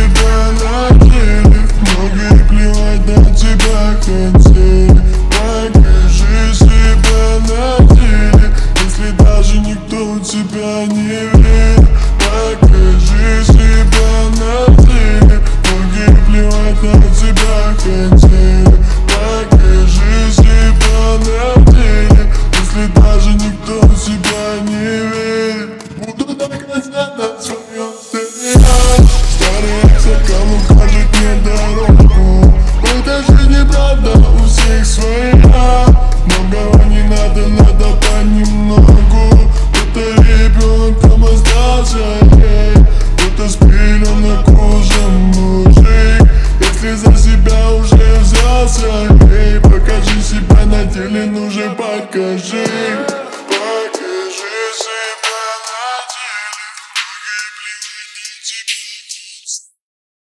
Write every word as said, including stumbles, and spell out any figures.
себя на деле. Многие плевать на тебя хотели. Покажи себя на деле, если даже никто в тебя не верит. Покажи себя на деле. Многие плевать на тебя хотели. Покажи себя на деле, если даже никто в тебя не верит. Буду доказать на своем стиле. Старый аксакал укажет мне дорогу. В этой жизни правда у всех своя. Многого не надо, надо понемногу. Кто-то ребенком остался, эй. Кто-то спилен окружен мужик. Если за себя уже взялся, эй, покажи себя на деле, ну же покажи. Покажи себя на деле. Многие плевать на тебя.